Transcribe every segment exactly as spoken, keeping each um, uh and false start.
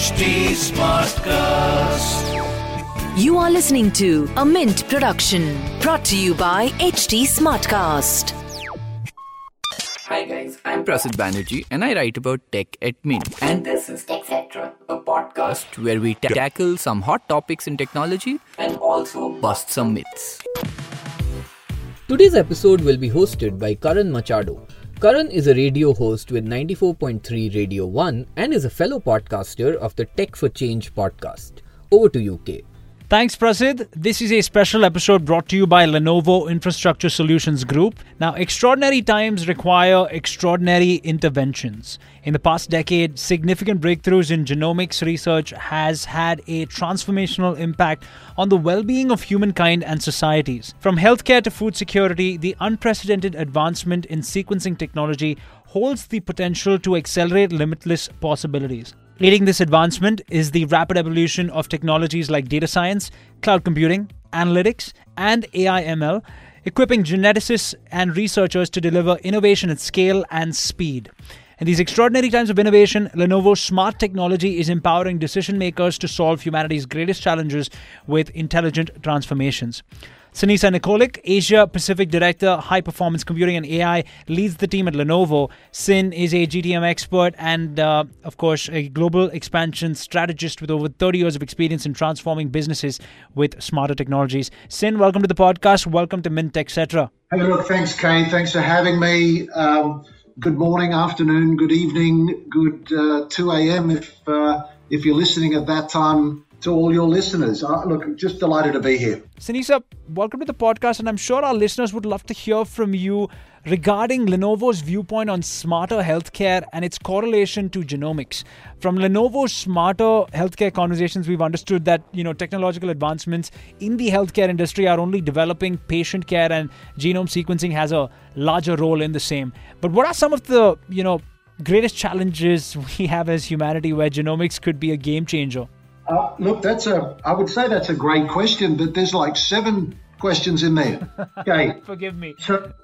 H T Smartcast. You are listening to a Mint production brought to you by H T Smartcast. Hi guys, I'm Prasid Banerjee and I write about tech at Mint. and this is TechCetera, a podcast Where we ta- tackle some hot topics in technology, and also bust some myths. Today's episode will be hosted by Karan Machado. Karan is a radio host with ninety-four point three Radio one and is a fellow podcaster of the Tech for Change podcast. Over to you, K. Thanks, Prasid. This is a special episode brought to you by Lenovo Infrastructure Solutions Group. Now, extraordinary times require extraordinary interventions. In the past decade, significant breakthroughs in genomics research has had a transformational impact on the well-being of humankind and societies. From healthcare to food security, the unprecedented advancement in sequencing technology holds the potential to accelerate limitless possibilities. Leading this advancement is the rapid evolution of technologies like data science, cloud computing, analytics, and A I M L, equipping geneticists and researchers to deliver innovation at scale and speed. In these extraordinary times of innovation, Lenovo's smart technology is empowering decision makers to solve humanity's greatest challenges with intelligent transformations. Sinisa Nikolic, Asia Pacific Director, High Performance Computing and A I, leads the team at Lenovo. Sin is a G T M expert and, uh, of course, a global expansion strategist with over thirty years of experience in transforming businesses with smarter technologies. Sin, welcome to the podcast. Welcome to Mint, et cetera. Hey, look, thanks, Kane. Thanks for having me. Um, good morning, afternoon, good evening, good uh, two a.m. if uh, if you're listening at that time. To all your listeners. Uh, look, just delighted to be here. Sinisa, welcome to the podcast, and I'm sure our listeners would love to hear from you regarding Lenovo's viewpoint on smarter healthcare and its correlation to genomics. From Lenovo's smarter healthcare conversations, we've understood that, you know, technological advancements in the healthcare industry are only developing patient care, and genome sequencing has a larger role in the same. But what are some of the, you know, greatest challenges we have as humanity where genomics could be a game changer? Uh, look, that's a, I would say that's a great question, but there's like seven questions in there. Okay. Forgive me. So,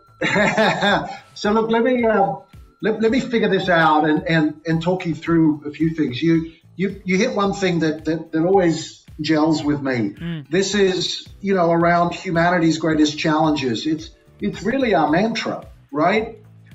so look, let me, uh, let, let me figure this out and, and, and talk you through a few things. You, you, you hit one thing that, that, that always gels with me. Mm. This is, you know, around humanity's greatest challenges. It's, it's really our mantra, right?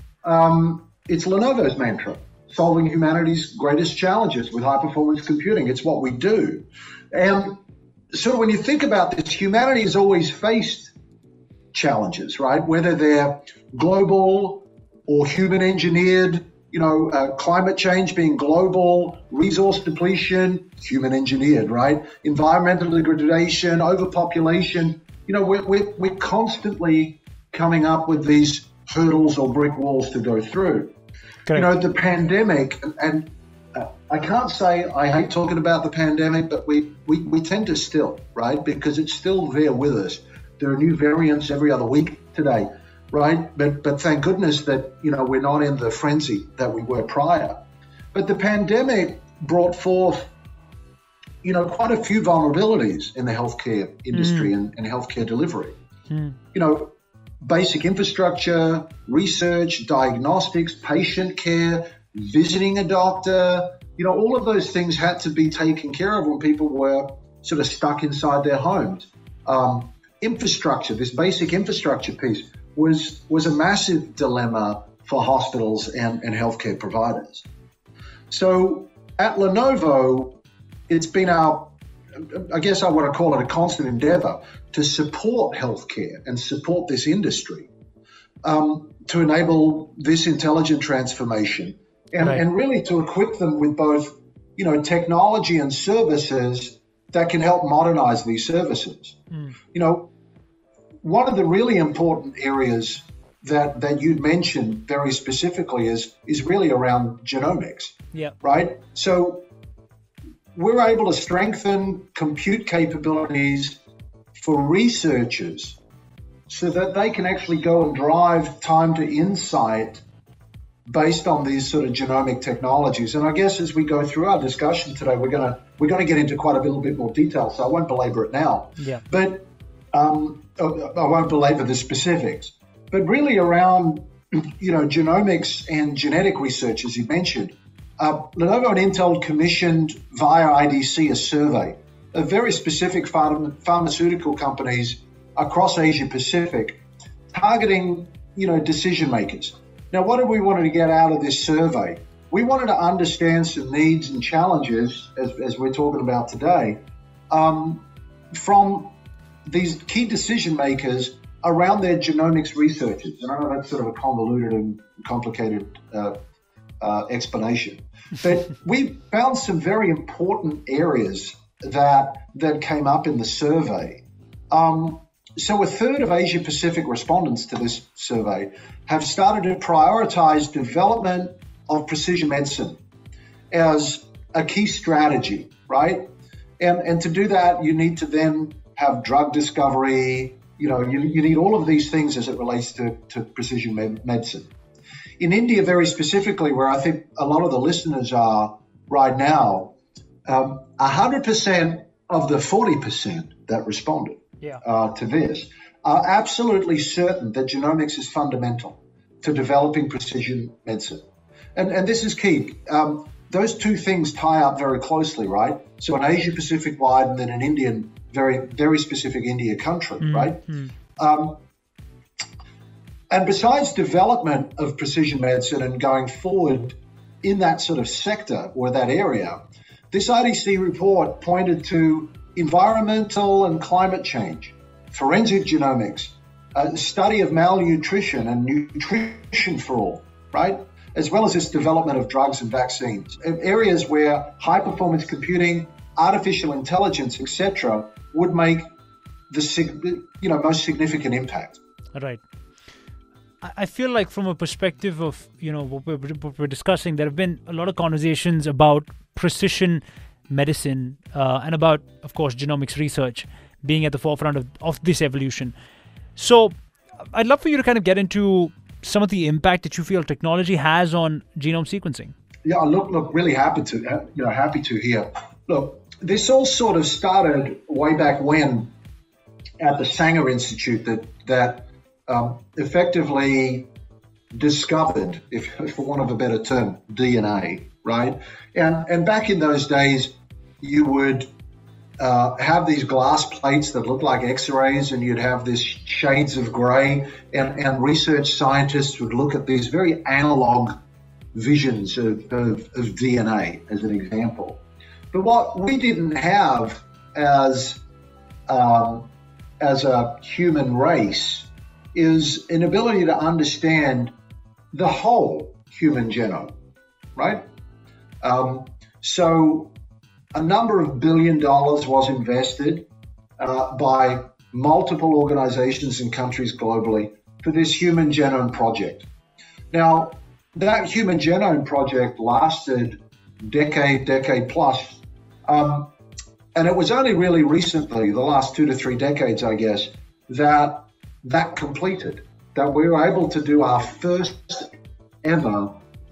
Um, it's Lenovo's mantra. Solving humanity's greatest challenges with high-performance computing. It's what we do. And so when you think about this, humanity has always faced challenges, right? Whether they're global or human-engineered, you know, uh, climate change being global, resource depletion, human-engineered, right? Environmental degradation, overpopulation. You know, we're, we're, we're constantly coming up with these hurdles or brick walls to go through. Correct. You know, the pandemic, and uh, I can't say I hate talking about the pandemic, but we, we, we tend to still, right? Because it's still there with us. There are new variants every other week today, right? But but thank goodness that, you know, we're not in the frenzy that we were prior. But the pandemic brought forth, you know, quite a few vulnerabilities in the healthcare industry mm. and, and healthcare delivery. Mm. You know, basic infrastructure, research, diagnostics, patient care, visiting a doctor, you know, all of those things had to be taken care of when people were sort of stuck inside their homes. Um, infrastructure, this basic infrastructure piece was was a massive dilemma for hospitals and, and healthcare providers. So at Lenovo, it's been our, I guess I want to call it a constant endeavor to support healthcare and support this industry um, to enable this intelligent transformation and, right. and really to equip them with both, you know, technology and services that can help modernize these services. Mm. You know, one of the really important areas that, that you mentioned very specifically is, is really around genomics, yeah. right? So we're able to strengthen compute capabilities for researchers so that they can actually go and drive time to insight based on these sort of genomic technologies. And I guess as we go through our discussion today, we're gonna we're gonna get into quite a little bit more detail, so I won't belabor it now. Yeah. But um, I won't belabor the specifics. But really around, you know, genomics and genetic research, as you mentioned, uh, Lenovo and Intel commissioned via I D C a survey of very specific pharma- pharmaceutical companies across Asia Pacific, targeting, you know, decision makers. Now, what did we want to get out of this survey? We wanted to understand some needs and challenges, as, as we're talking about today, um, from these key decision makers around their genomics researchers. And I know that's sort of a convoluted and complicated uh, uh, explanation, but we found some very important areas that that came up in the survey. Um, so a third of Asia Pacific respondents to this survey have started to prioritize development of precision medicine as a key strategy, right? And and to do that, you need to then have drug discovery. You know, you, you need all of these things as it relates to, to precision med- medicine. In India, very specifically, where I think a lot of the listeners are right now, um, one hundred percent of the forty percent that responded yeah. uh, to this are absolutely certain that genomics is fundamental to developing precision medicine. And, and this is key. Um, those two things tie up very closely, right? So an Asia Pacific wide and then an Indian, very, very specific India country, mm-hmm. right? Um, and besides development of precision medicine and going forward in that sort of sector or that area, this I D C report pointed to environmental and climate change, forensic genomics, a study of malnutrition and nutrition for all, right? As well as this development of drugs and vaccines, areas where high-performance computing, artificial intelligence, et cetera, would make the you know most significant impact. Right. I feel like from a perspective of you know what we're, what we're discussing, there have been a lot of conversations about precision medicine uh, and about, of course, genomics research being at the forefront of, of this evolution. So I'd love for you to kind of get into some of the impact that you feel technology has on genome sequencing. Yeah, look, look, really happy to, you know, happy to hear. Look, this all sort of started way back when at the Sanger Institute that that um, effectively discovered, if for want of a better term, D N A, right? And and back in those days, you would Uh, have these glass plates that look like X-rays, and you'd have this shades of gray, and, and research scientists would look at these very analog visions of, of, of D N A, as an example. But what we didn't have as um, as a human race is an ability to understand the whole human genome, right? Um, so a number of billion dollars was invested uh, by multiple organizations and countries globally for this Human Genome Project. Now, that Human Genome Project lasted decade, decade plus, um, and it was only really recently, the last two to three decades, I guess, that that completed, that we were able to do our first ever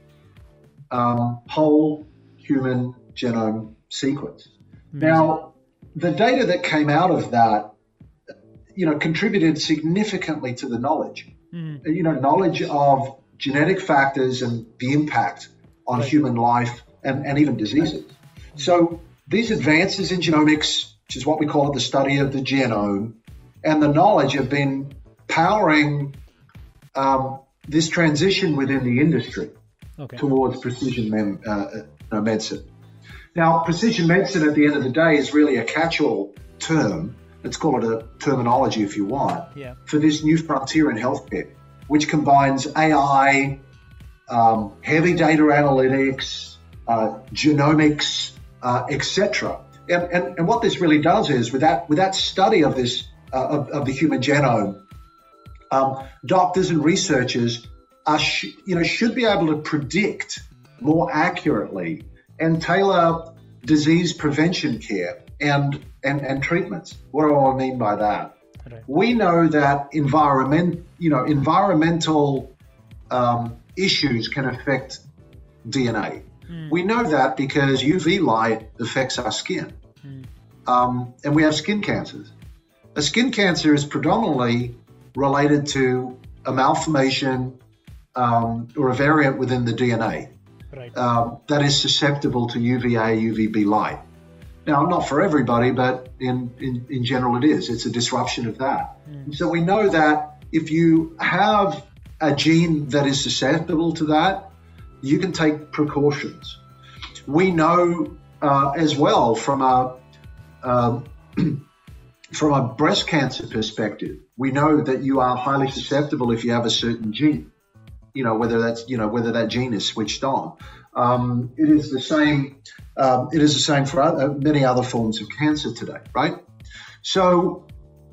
um, whole human genome sequence. Mm-hmm. Now, the data that came out of that, you know, contributed significantly to the knowledge, mm-hmm. you know, knowledge of genetic factors and the impact on right. human life and, and even diseases. Mm-hmm. So these advances in genomics, which is what we call it, the study of the genome, and the knowledge have been powering um, this transition within the industry okay. towards precision mem- uh, uh, medicine. Now, precision medicine at the end of the day is really a catch-all term. Let's call it a terminology if you want, yeah. for this new frontier in healthcare, which combines A I, um, heavy data analytics, uh, genomics, uh, et cetera. And, and, and what this really does is, with that, with that study of this, uh, of, of the human genome, um, doctors and researchers are, sh- you know, should be able to predict more accurately and tailor disease prevention care and, and, and treatments. What do I mean by that? Right. We know that environment, you know, environmental um, issues can affect D N A. Mm. We know that because U V light affects our skin, mm. um, and we have skin cancers. A skin cancer is predominantly related to a malformation um, or a variant within the D N A. right. um, that is susceptible to U V A, U V B light. Now, not for everybody, but in, in, in general it is. It's a disruption of that. Mm. So we know that if you have a gene that is susceptible to that, you can take precautions. We know uh, as well from a uh, from a breast cancer perspective, we know that you are highly susceptible if you have a certain gene. You know, whether that's you know whether that gene is switched on. Um, it is the same. Um, it is the same for other, many other forms of cancer today, right? So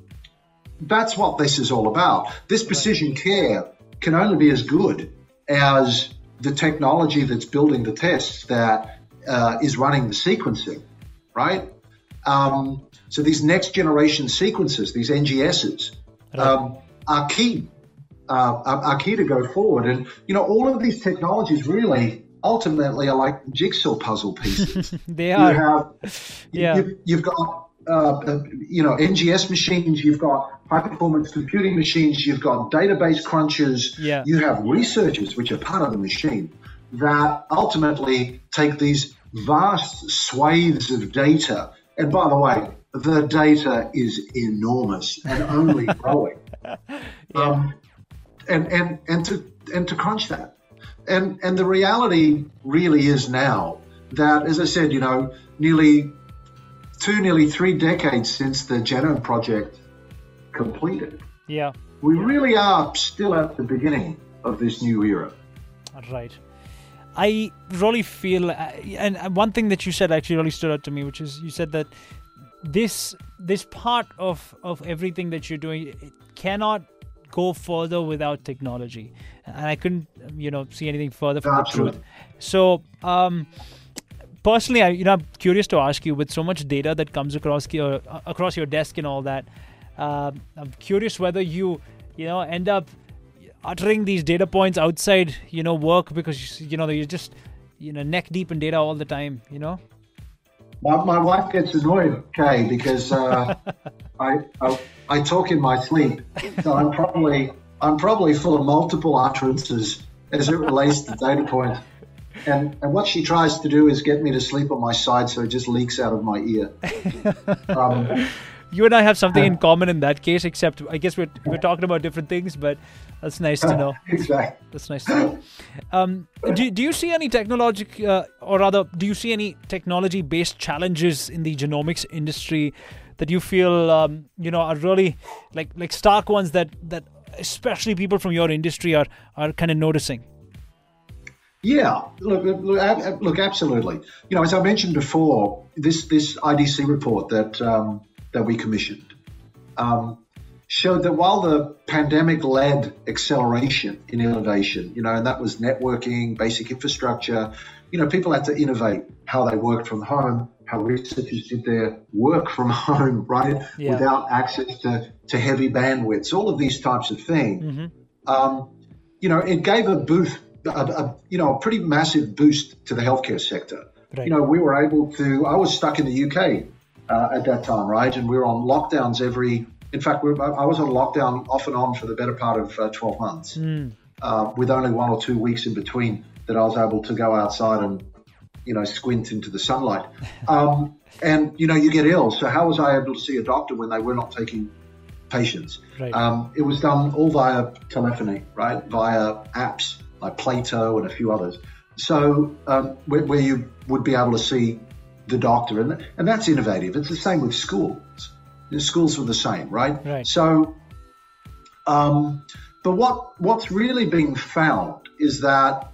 that's what this is all about. This precision care can only be as good as the technology that's building the tests that uh, is running the sequencing, right? Um, so these next generation sequencers, these N G Ss, um, are key, uh, are, are key to go forward. And, you know, all of these technologies really ultimately are like jigsaw puzzle pieces. They are. You have, yeah. you, you've got, uh, you know, N G S machines, you've got high-performance computing machines, you've got database crunchers, yeah. you have researchers, which are part of the machine, that ultimately take these vast swathes of data. And by the way, the data is enormous and only growing. yeah. um, and, and, and, to, and to crunch that. And, and the reality really is now that, as I said, you know, nearly two, nearly three decades since the Genome Project completed. Yeah. We really are still at the beginning of this new era. Right. I really feel, and one thing that you said actually really stood out to me, which is you said that this this part of, of everything that you're doing, it cannot go further without technology. And I couldn't, you know, see anything further from Absolutely. the truth. So, um, personally, I, you know, I'm curious to ask you, with so much data that comes across your across your desk and all that, um, I'm curious whether you, you know, end up uttering these data points outside, you know, work because, you know, you're just, you know, neck deep in data all the time, you know? My, my wife gets annoyed, Kay, because uh, I, I I talk in my sleep, so I'm probably I'm probably full of multiple utterances as it relates to data points. And and what she tries to do is get me to sleep on my side, so it just leaks out of my ear. Um, you and I have something in common in that case, except I guess we're we're talking about different things, but that's nice to know. Exactly. That's nice to know. Um, do do you see any technologic, uh, or rather, do you see any technology-based challenges in the genomics industry that you feel um, you know are really like like stark ones that that especially people from your industry are are kind of noticing? Yeah, look, look, look, absolutely. You know, as I mentioned before, this this I D C report that um, that we commissioned um, showed that while the pandemic led acceleration in innovation, you know, and that was networking, basic infrastructure, you know, people had to innovate how they worked from home, how researchers did their work from home, right, yeah. without access to, to heavy bandwidths, all of these types of things. Mm-hmm. Um, you know, it gave a boost. A, a, you know, a pretty massive boost to the healthcare sector. Right. You know, we were able to, I was stuck in the U K uh, at that time, right? And we were on lockdowns every, in fact, we were, I was on lockdown off and on for the better part of uh, twelve months, mm. uh, with only one or two weeks in between that I was able to go outside and, you know, squint into the sunlight. Um, and, you know, you get ill. So how was I able to see a doctor when they were not taking patients? Right. Um, it was done all via telephony, right? Via apps like Plato and a few others. So um, where, where you would be able to see the doctor. And, and that's innovative. It's the same with schools. The schools were the same, right? Right. So, um, but what what's really being found is that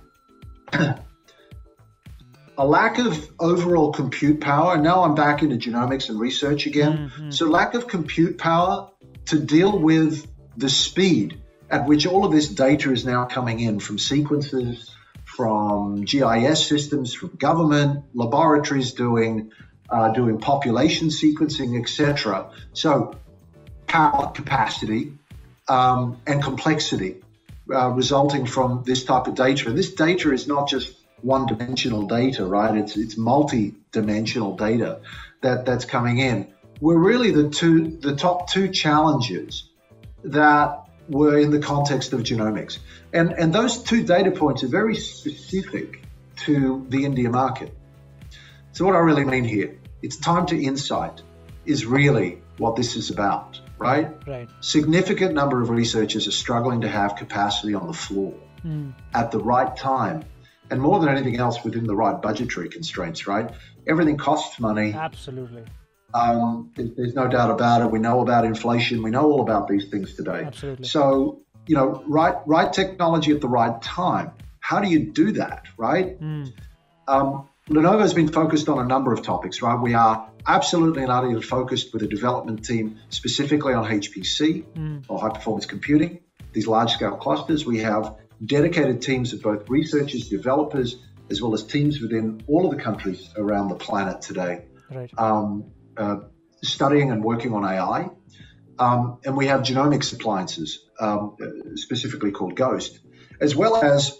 a lack of overall compute power, and now I'm back into genomics and research again. Mm-hmm. So lack of compute power to deal with the speed at which all of this data is now coming in from sequences, from G I S systems, from government, laboratories doing uh, doing population sequencing, et cetera. So power, capacity, um, and complexity uh, resulting from this type of data. And this data is not just one-dimensional data, right? It's it's multi-dimensional data that, that's coming in. We're really the two the top two challenges that were in the context of genomics. And and those two data points are very specific to the India market. So what I really mean here, it's time to insight is really what this is about, right? Right. Significant number of researchers are struggling to have capacity on the floor mm. at the right time. And more than anything else, within the right budgetary constraints, right? Everything costs money. Absolutely. Um, there's no doubt about it. We know about inflation. We know all about these things today. Absolutely. So, you know, right, right technology at the right time. How do you do that, right? Mm. Um, Lenovo has been focused on a number of topics, right? We are absolutely and utterly focused with a development team specifically on H P C mm. or high performance computing, these large scale clusters. We have dedicated teams of both researchers, developers, as well as teams within all of the countries around the planet today, right. um, uh, studying and working on A I. Um, and we have genomics appliances, um, specifically called Ghost, as well as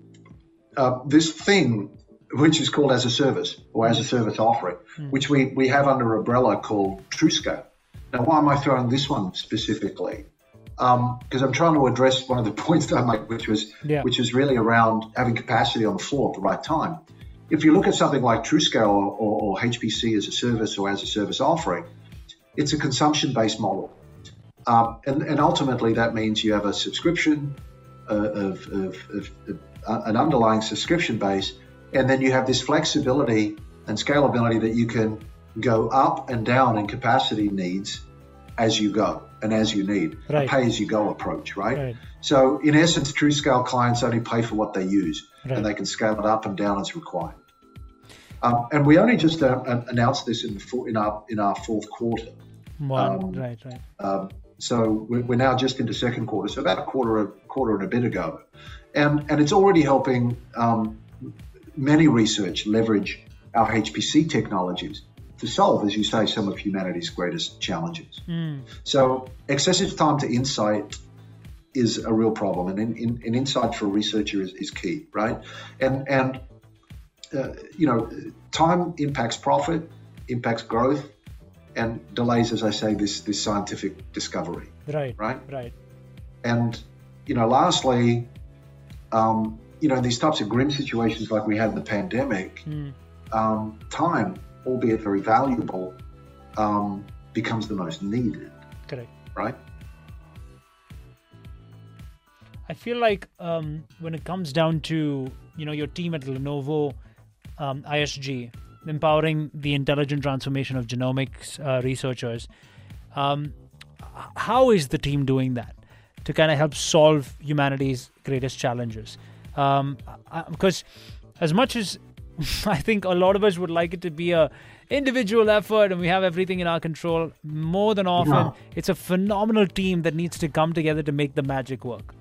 uh, this thing which is called as a service or as a service offering, mm. which we, we have under umbrella called TrueScale. Now, why am I throwing this one specifically? Because um, I'm trying to address one of the points that I make, which was yeah. which is really around having capacity on the floor at the right time. If you look at something like TrueScale or, or, or H P C as a service or as a service offering, it's a consumption-based model. Um, and, and ultimately, that means you have a subscription uh, of, of, of, of uh, an underlying subscription base, and then you have this flexibility and scalability that you can go up and down in capacity needs as you go and as you need, right. a pay-as-you-go approach, right? right? So in essence, TrueScale clients only pay for what they use, right. and they can scale it up and down as required. Um, and we only just uh, announced this in, the, in our in our fourth quarter. Wow. Um, right, right. Um, so we're, we're now just into second quarter, so about a quarter, a quarter and a bit ago, and and it's already helping um, many research leverage our H P C technologies to solve, as you say, some of humanity's greatest challenges. Mm. So excessive time to insight is a real problem, and in, in, in insight for a researcher is, is key, right? And and uh, you know, time impacts profit, impacts growth, and delays, as I say, this this scientific discovery. Right. Right. Right. And you know, lastly, um, you know, these types of grim situations like we had in the pandemic, mm. um, time, albeit very valuable, um, becomes the most needed. Correct. Right. I feel like um, when it comes down to, you know, your team at Lenovo um, I S G, empowering the intelligent transformation of genomics uh, researchers, um, how is the team doing that to kind of help solve humanity's greatest challenges? Um, I, because as much as I think a lot of us would like it to be a individual effort and we have everything in our control, more than often, yeah. it's a phenomenal team that needs to come together to make the magic work.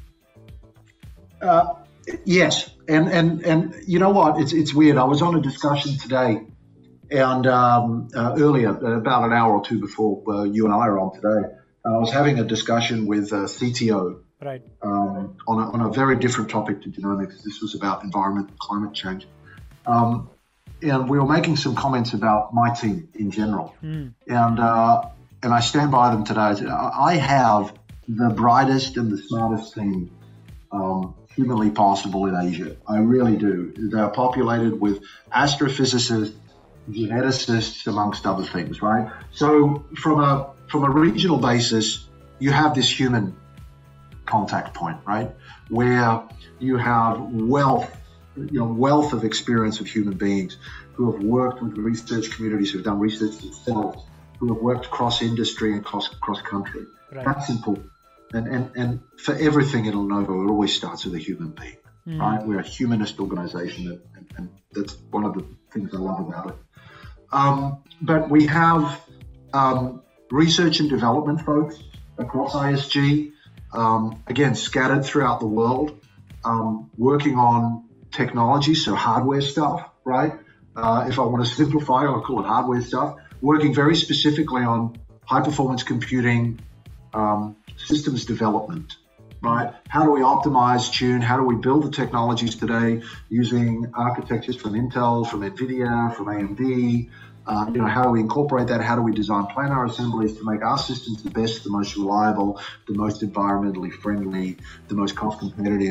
Uh, yes, and and and you know what? It's it's weird. I was on a discussion today, and um, uh, earlier, about an hour or two before uh, you and I are on today, I was having a discussion with a C T O, right, um, on a, on a very different topic to genomics. This was about environment and climate change, um, and we were making some comments about my team in general, mm. and uh, and I stand by them today. I have the brightest and the smartest team Um, humanly possible in Asia. I really do. They're populated with astrophysicists, geneticists, amongst other things, right? So from a from a regional basis, you have this human contact point, right? Where you have wealth, you know, wealth of experience with human beings who have worked with research communities, who have done research themselves, who have worked cross industry and cross cross country. Right. That's important. And, and and for everything in Lenovo, it always starts with a human being, mm. right? We're a humanist organization, and, and, and that's one of the things I love about it. Um, but we have um, research and development folks across I S G, um, again, scattered throughout the world, um, working on technology, so hardware stuff, right? Uh, if I want to simplify, I'll call it hardware stuff, working very specifically on high-performance computing, um, systems development, right? How do we optimize, tune? How do we build the technologies today using architectures from Intel, from NVIDIA, from A M D? Uh, you know, how do we incorporate that? How do we design planar assemblies to make our systems the best, the most reliable, the most environmentally friendly, the most cost competitive,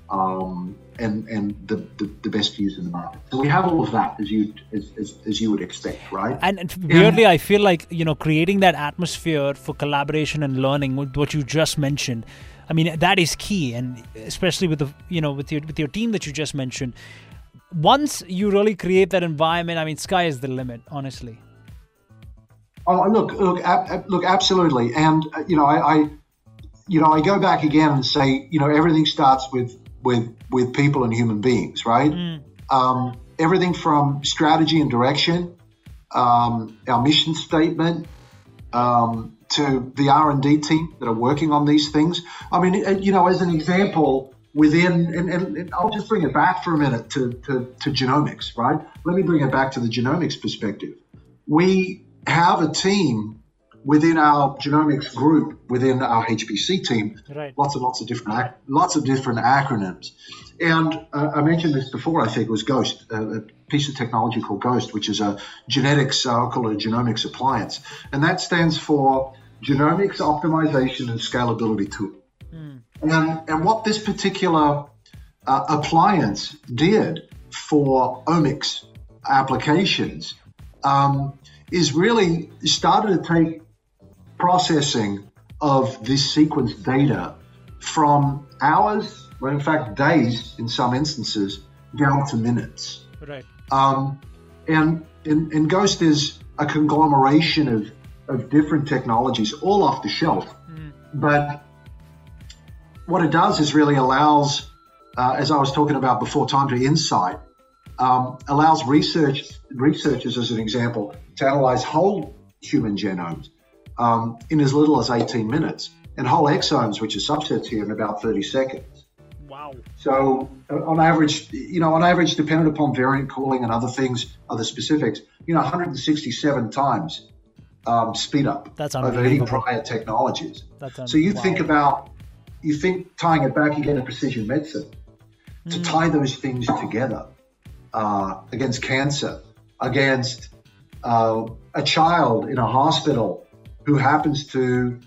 um, and and the, the, the best views in the market. So we have all of that, as you as, as, as you would expect, right? And, and weirdly, yeah. I feel like, you know, creating that atmosphere for collaboration and learning, with what you just mentioned, I mean, that is key, and especially with the, you know, with your with your team that you just mentioned. Once you really create that environment, I mean, sky is the limit, honestly. Oh, look, look, ab- look, absolutely, and uh, you know, I, I, you know, I go back again and say, you know, everything starts with with with people and human beings, right? Mm. Um, everything from strategy and direction, um, our mission statement, um, to the R and D team that are working on these things. I mean, you know, as an example, within, and, and, and I'll just bring it back for a minute to, to, to genomics, right? Let me bring it back to the genomics perspective. We have a team within our genomics group, within our H P C team, right. lots and lots of different, ac- lots of different acronyms. And uh, I mentioned this before, I think it was GHOST, uh, a piece of technology called GHOST, which is a genetics, uh, I'll call it a genomics appliance. And that stands for Genomics Optimization and Scalability Tool. Mm. And, and what this particular uh, appliance did for omics applications um, is really started to take processing of this sequence data from hours, well, in fact, days in some instances, down to minutes. Right. Um, and, and and GHOST is a conglomeration of, of different technologies, all off the shelf. Mm. But what it does is really allows, uh, as I was talking about before, time to insight, um, allows research researchers, as an example, to analyze whole human genomes um, in as little as eighteen minutes, and whole exomes, which are subsets here, in about thirty seconds. Wow. So uh, on average, you know, on average, dependent upon variant calling and other things, other specifics, you know, one hundred sixty-seven times um, speed up That's over any prior technologies. That's un- so you wow. think about, you think tying it back again to precision medicine, mm. to tie those things together uh, against cancer, against uh, a child in a hospital who happens to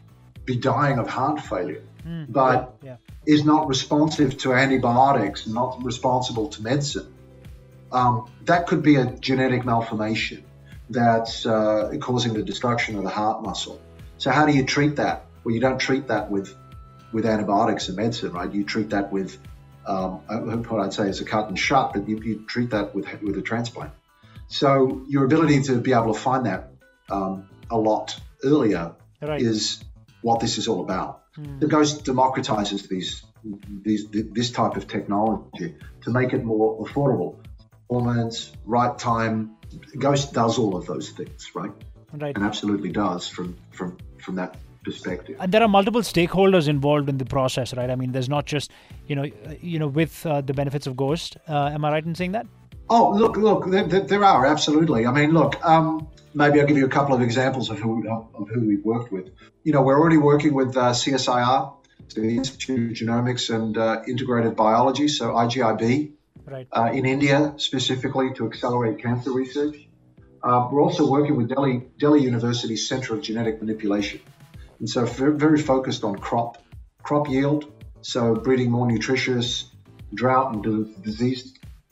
be dying of heart failure, mm. but yeah. Yeah. is not responsive to antibiotics, not responsible to medicine. Um, that could be a genetic malformation that's uh, causing the destruction of the heart muscle. So how do you treat that? Well, you don't treat that with with antibiotics and medicine, right? You treat that with, um, what I'd say is a cut and shut, but you, you treat that with with a transplant. So your ability to be able to find that um, a lot earlier right. is what this is all about. Mm. The GHOST democratizes these, these, this type of technology to make it more affordable. Performance, right time. GHOST does all of those things, right? Right. And absolutely does from from from that perspective. And there are multiple stakeholders involved in the process, right? I mean, there's not just, you know, you know, with uh, the benefits of GHOST. Uh, am I right in saying that? Oh, look, look, there, there are absolutely. I mean, look. Um, Maybe I'll give you a couple of examples of who of who we've worked with. You know, we're already working with uh, C S I R, so the Institute of Genomics and uh, Integrated Biology, so I G I B, right. uh, in India specifically to accelerate cancer research. Uh, we're also working with Delhi Delhi University's Center of Genetic Manipulation, and so very, very focused on crop crop yield, so breeding more nutritious, drought and disease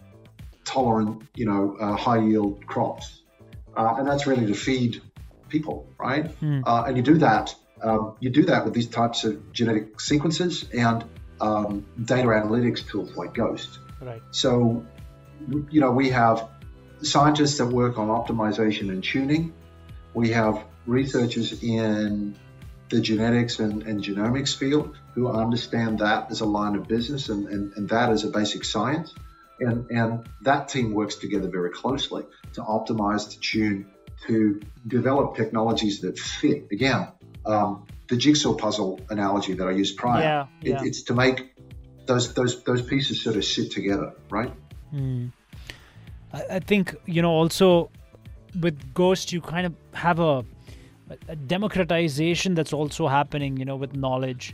tolerant, you know, uh, high yield crops. Uh, and that's really to feed people, right? Mm. Uh, and you do that, um, you do that with these types of genetic sequences and um, data analytics tools like GHOST. Right. So, you know, we have scientists that work on optimization and tuning. We have researchers in the genetics and, and genomics field who understand that as a line of business and, and, and that as a basic science. And, and that team works together very closely to optimize, to tune, to develop technologies that fit. Again, um, the jigsaw puzzle analogy that I used prior, yeah, yeah. It, it's to make those those those pieces sort of sit together, right? Mm. I, I think, you know, also with GHOST, you kind of have a, a democratization that's also happening, you know, with knowledge.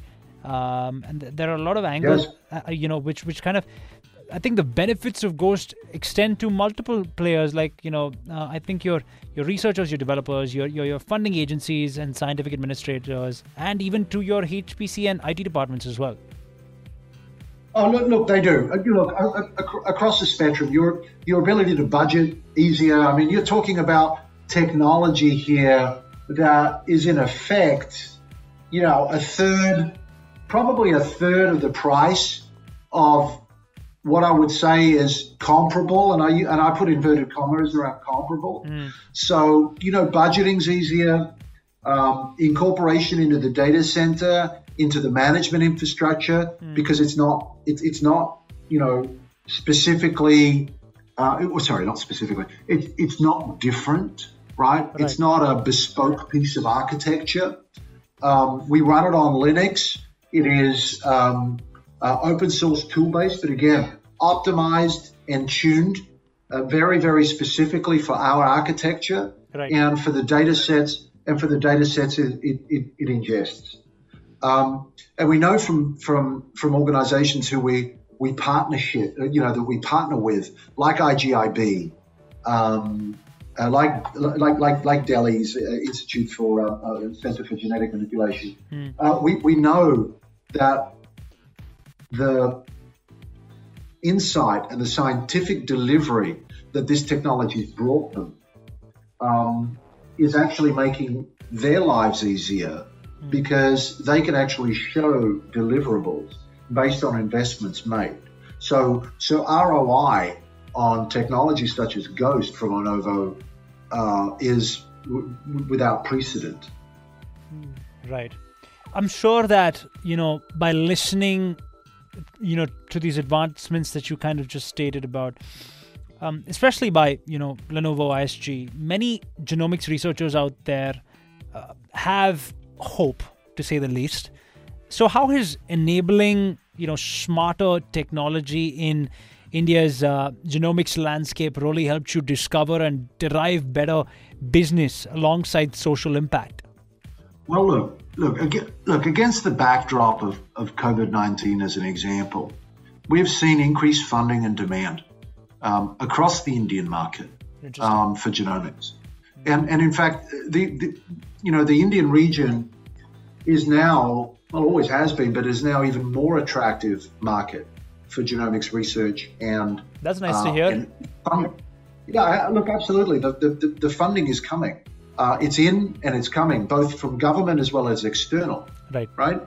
Um, and th- there are a lot of angles, yes. uh, you know, which which kind of, I think the benefits of GHOST extend to multiple players, like, you know, uh, I think your your researchers, your developers, your, your your funding agencies and scientific administrators, and even to your H P C and I T departments as well. Oh, look, look, they do. Uh, you Look, uh, ac- across the spectrum, your your ability to budget easier. I mean, you're talking about technology here that is in effect, you know, a third, probably a third of the price of what I would say is comparable, and I and I put inverted commas around comparable. Mm. So, you know, budgeting's easier, um, incorporation into the data center, into the management infrastructure, mm. because it's not it's it's not you know specifically. Uh, it, sorry, not specifically. It, it's not different, right? right? It's not a bespoke piece of architecture. Um, we run it on Linux. It is um, uh, open source tool based, but again, optimized and tuned uh, very, very specifically for our architecture right. and for the data sets and for the data sets it, it, it, it ingests. Um, and we know from from from organizations who we we partnership, you know, that we partner with, like I G I B, um, uh, like like like like Delhi's uh, Institute for uh, uh, Center for Genetic Manipulation. Mm. Uh, we we know that the insight and the scientific delivery that this technology has brought them um, is actually making their lives easier, because they can actually show deliverables based on investments made. So, so R O I on technology such as Ghost from Lenovo uh, is w- without precedent. Right. I'm sure that, you know, by listening, you know, to these advancements that you kind of just stated about, um, especially by, you know, Lenovo I S G, many genomics researchers out there uh, have hope, to say the least. So how has enabling, you know, smarter technology in India's uh, genomics landscape really helped you discover and derive better business alongside social impact? Well, look, look, again, look against the backdrop of, of COVID nineteen as an example, we have seen increased funding and demand um, across the Indian market um, for genomics. And, and in fact, the, the you know, the Indian region is now, well, always has been, but is now even more attractive market for genomics research. And that's nice uh, to hear. Funding. Yeah, look, absolutely. The, the, the funding is coming. Uh, it's in and it's coming, both from government as well as external. Right. Right.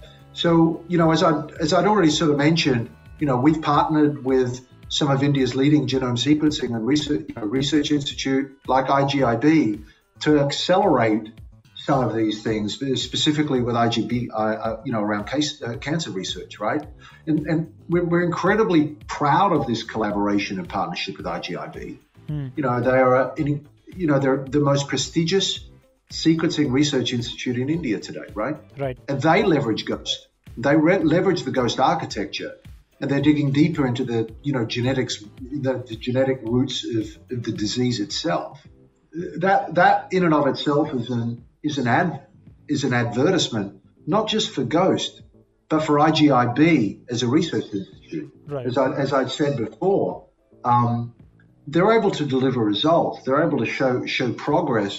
So, you know, as I as I'd already sort of mentioned, you know, we've partnered with some of India's leading genome sequencing and research, you know, research institute like I G I B to accelerate some of these things, specifically with I G B, uh, uh, you know, around case, uh, cancer research, right? And, and we're, we're incredibly proud of this collaboration and partnership with I G I B. Hmm. You know, they are, in, you know, they're the most prestigious sequencing research institute in India today, right? Right. And they leverage Ghost. They re- leverage the Ghost architecture, and they're digging deeper into the, you know, genetics, the, the genetic roots of, of the disease itself. That that in and of itself is an is an ad is an advertisement, not just for Ghost, but for I G I B as a research institute. Right. As I as I said before, um, they're able to deliver results. They're able to show show progress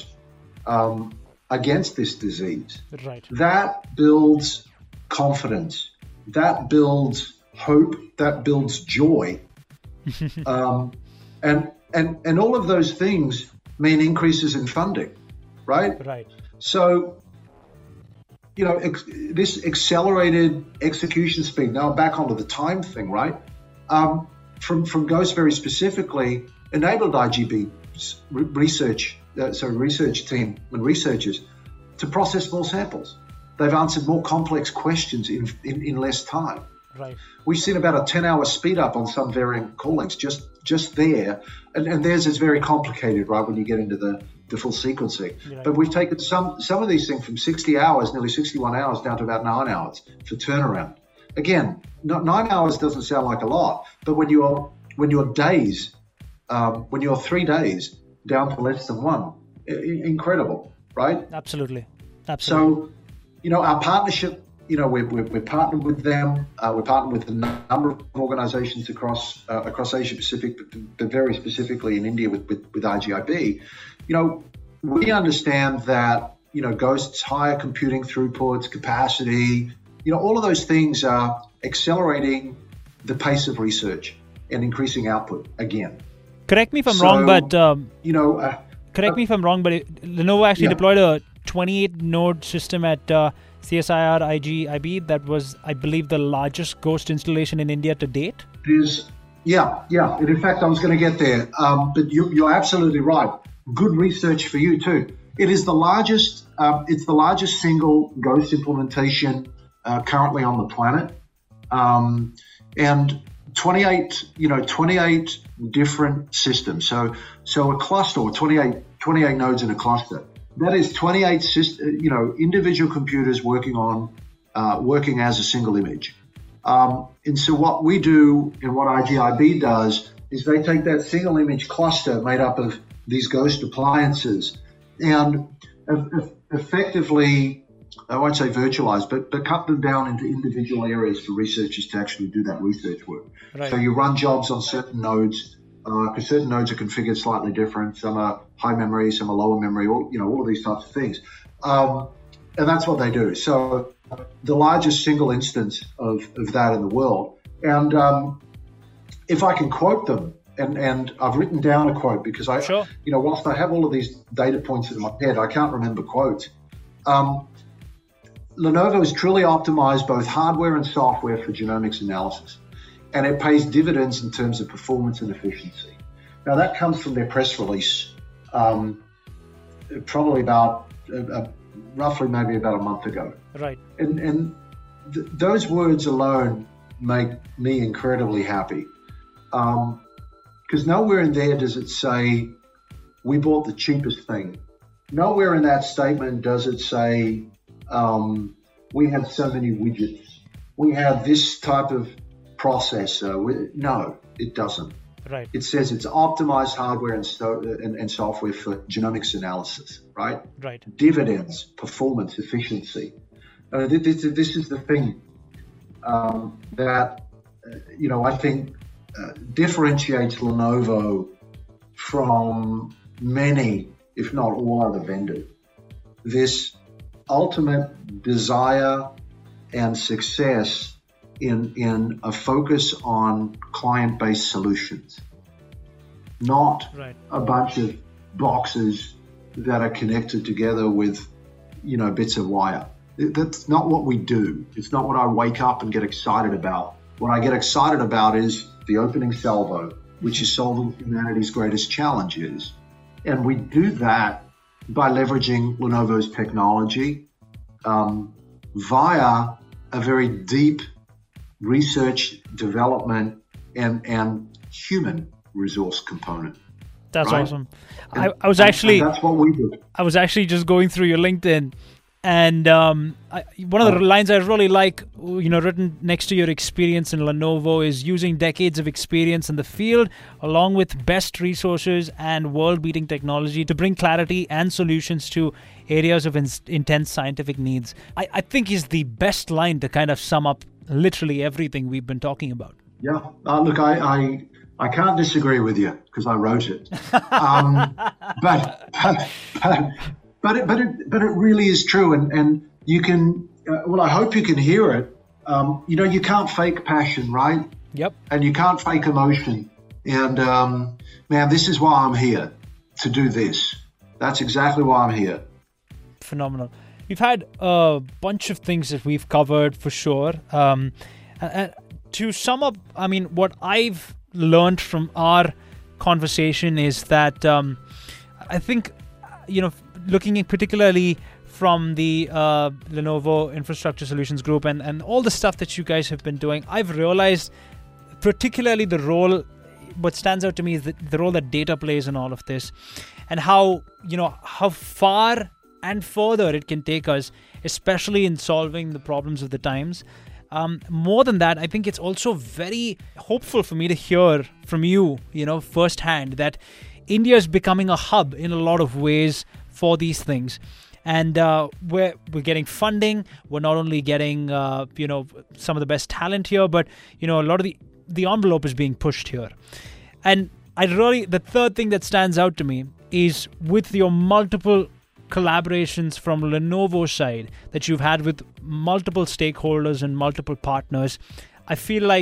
um, against this disease. Right. That builds confidence. That builds hope. That builds joy. um, and and and all of those things mean increases in funding, right? Right. So, you know, ex- this accelerated execution speed. Now back onto the time thing, right? Um, from from Ghost very specifically enabled I G B's research, uh, so research team and researchers to process more samples. They've answered more complex questions in in, in less time. Right. We've seen about a ten-hour speed up on some variant callings just just there, and, and theirs is very complicated, right? When you get into the, the full sequencing, right. But we've taken some some of these things from sixty hours, nearly sixty-one hours, down to about nine hours for turnaround. Again, not, nine hours doesn't sound like a lot, but when you're when you're days, um, when you're three days down to less than one, I- incredible, right? Absolutely, absolutely. So, you know, our partnership. You know, we're, we're, we're partnered with them. Uh, we're partnered with a number of organizations across uh, across Asia Pacific, but, but very specifically in India with, with, with I G I B. You know, we understand that, you know, Ghost's higher computing throughputs, capacity, you know, all of those things are accelerating the pace of research and increasing output again. Correct me if I'm So, wrong, but um, You know, uh, correct me if I'm wrong, but it, Lenovo actually Yeah. deployed a twenty-eight node system at uh, C S I R I G I B that was, I believe, the largest Ghost installation in India to date. it is, yeah, yeah. And in fact, I was going to get there, um, but you, you're absolutely right. Good research for you too. It is the largest. Uh, it's the largest single Ghost implementation uh, currently on the planet, um, and twenty-eight, you know, twenty-eight different systems. So, so a cluster, or twenty-eight, twenty-eight nodes in a cluster. That is twenty-eight, syst- you know, individual computers working on, uh, working as a single image. Um, and so what we do and what I G I B does is they take that single image cluster made up of these Ghost appliances and eff- effectively, I won't say virtualize, but, but cut them down into individual areas for researchers to actually do that research work. Right. So you run jobs on certain nodes, because uh, certain nodes are configured slightly different. Some are high memory, some are lower memory, all, you know, all of these types of things. Um, and that's what they do. So the largest single instance of, of that in the world. And um, if I can quote them, and, and I've written down a quote because I, Sure. you know, whilst I have all of these data points in my head, I can't remember quotes. Um, Lenovo has truly optimized both hardware and software for genomics analysis, and it pays dividends in terms of performance and efficiency. Now, that comes from their press release, um, probably about, uh, uh, roughly maybe about a month ago. Right. And, and th- those words alone make me incredibly happy. Um, because nowhere in there does it say, we bought the cheapest thing. Nowhere in that statement does it say, um, we have so many widgets. We have this type of processor. We, no, it doesn't. Right. It says it's optimized hardware and, so, and, and software for genomics analysis, right? Right. Dividends, performance, efficiency. Uh, this, this is the thing um, that, uh, you know, I think uh, differentiates Lenovo from many, if not all, other vendors. This ultimate desire and success in, in a focus on client-based solutions, not Right. a bunch of boxes that are connected together with, you know, bits of wire. That's not what we do. It's not what I wake up and get excited about. What I get excited about is the opening salvo, which is solving humanity's greatest challenges. And we do that by leveraging Lenovo's technology um, via a very deep research, development, and, and human resource component. That's Right. awesome. And- I, I was and- actually and that's what we do. I was actually just going through your LinkedIn, and um, I, one of the lines I really like, you know, written next to your experience in Lenovo is using decades of experience in the field, along with best resources and world-beating technology to bring clarity and solutions to areas of in- intense scientific needs. I, I think is the best line to kind of sum up literally everything we've been talking about. Yeah. Uh, look, I, I I can't disagree with you because I wrote it. Um, but but but but it, but it but it really is true, and and you can. Uh, well, I hope you can hear it. Um, you know, you can't fake passion, right? Yep. And you can't fake emotion. And um, man, this is why I'm here to do this. That's exactly why I'm here. Phenomenal. We've had a bunch of things that we've covered for sure. Um, and, and to sum up, I mean, what I've learned from our conversation is that um, I think, you know, looking at particularly from the uh, Lenovo Infrastructure Solutions Group and, and all the stuff that you guys have been doing, I've realized particularly the role, what stands out to me is the, the role that data plays in all of this, and how, you know, how far and further it can take us, especially in solving the problems of the times. Um, more than that, I think it's also very hopeful for me to hear from you, you know, firsthand that India is becoming a hub in a lot of ways for these things. And uh, we're, we're getting funding. We're not only getting, uh, you know, some of the best talent here, but, you know, a lot of the, the envelope is being pushed here. And I really, the third thing that stands out to me is with your multiple collaborations from Lenovo's side that you've had with multiple stakeholders and multiple partners, I feel like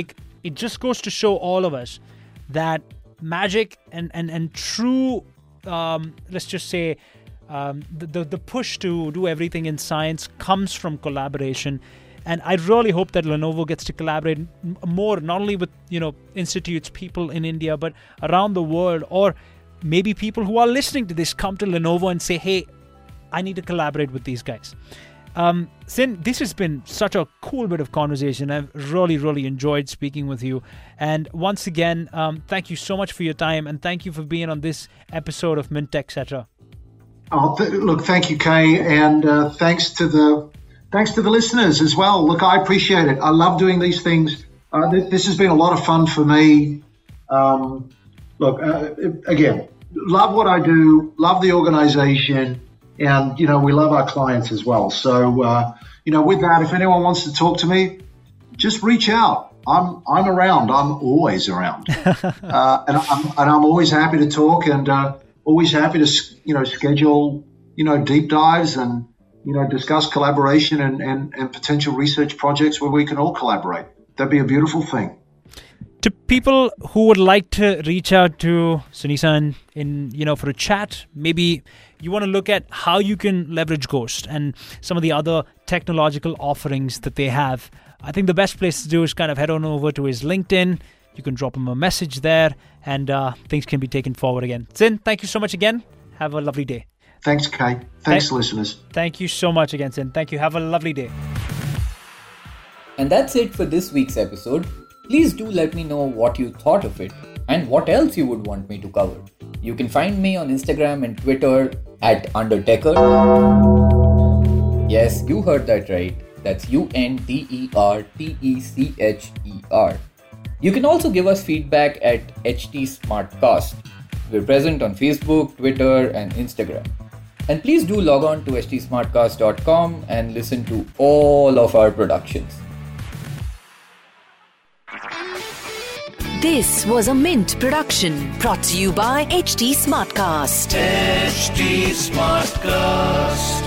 it just goes to show all of us that magic and, and, and true, um, let's just say, um, the, the, the push to do everything in science comes from collaboration. And I really hope that Lenovo gets to collaborate m- more, not only with, you know, institutes, people in India, but around the world. Or maybe people who are listening to this come to Lenovo and say, hey, I need to collaborate with these guys. Um, Sin, this has been such a cool bit of conversation. I've really, really enjoyed speaking with you. And once again, um, thank you so much for your time. And thank you for being on this episode of Mint Tech, et cetera. Oh, th- look, thank you, Kay. And uh, thanks to the thanks to the listeners as well. Look, I appreciate it. I love doing these things. Uh, th- this has been a lot of fun for me. Um, look, uh, again, love what I do, love the organization. And, you know, we love our clients as well. So, uh, you know, with that, if anyone wants to talk to me, just reach out. I'm I'm around. I'm always around. uh, and, I'm, and I'm always happy to talk and uh, always happy to, you know, schedule, you know, deep dives and, you know, discuss collaboration and, and, and potential research projects where we can all collaborate. That'd be a beautiful thing. To people who would like to reach out to Sunny-san in, you know, for a chat, maybe you want to look at how you can leverage Ghost and some of the other technological offerings that they have. I think the best place to do is kind of head on over to his LinkedIn. You can drop him a message there and uh, things can be taken forward again. Sin, thank you so much again. Have a lovely day. Thanks, Kay. Thanks, Thank- listeners. Thank you so much again, Sin. Thank you. Have a lovely day. And that's it for this week's episode. Please do let me know what you thought of it and what else you would want me to cover. You can find me on Instagram and Twitter at Undertecher. Yes, you heard that right. That's U N D E R T E C H E R. You can also give us feedback at H T Smartcast. We're present on Facebook, Twitter, and Instagram. And please do log on to h t smartcast dot com and listen to all of our productions. This was a Mint production brought to you by H T Smartcast. H T Smartcast.